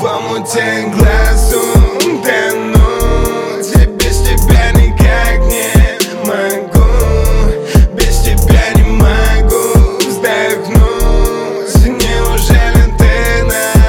омуте глазу тонуть. Я без тебя никак не могу, без тебя не могу вздохнуть. Неужели ты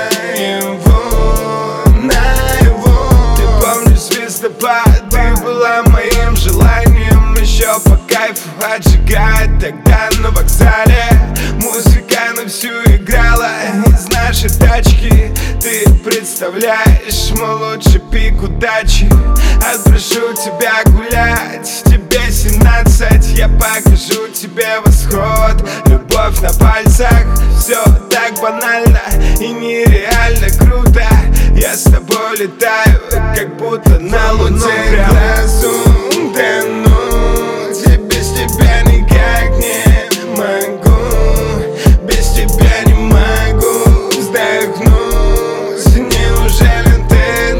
наяву? Ты помнишь звездопад, ты была моим желанием. Еще по кайфу отжигать тогда на вокзале. Музыка на всю играла из нашей тачки. Ты представляешь мой лучший пик удачи. Отпрошу тебя гулять, тебе 17. Я покажу тебе восход, любовь на пальцах. Все так банально и нереально круто. Я с тобой летаю, как будто на луну. Глазу тонуть. Я без тебя никак не могу, без тебя не могу вздохнуть. Неужели ты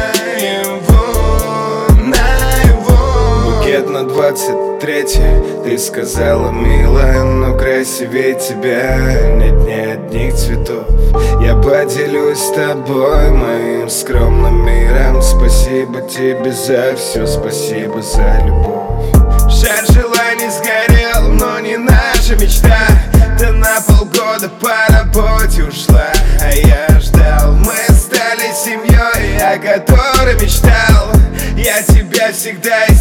наяву? Букет на 23-е, ты сказала, милая, но красивее тебя нет ни одних цветов. Я поделюсь с тобой моим скромным миром. Спасибо тебе за все, спасибо за любовь. Шар желаний сгорел, но не наша мечта. Ты на полгода по работе ушла, а я ждал. Мы стали семьей, о которой мечтал. Я тебя всегда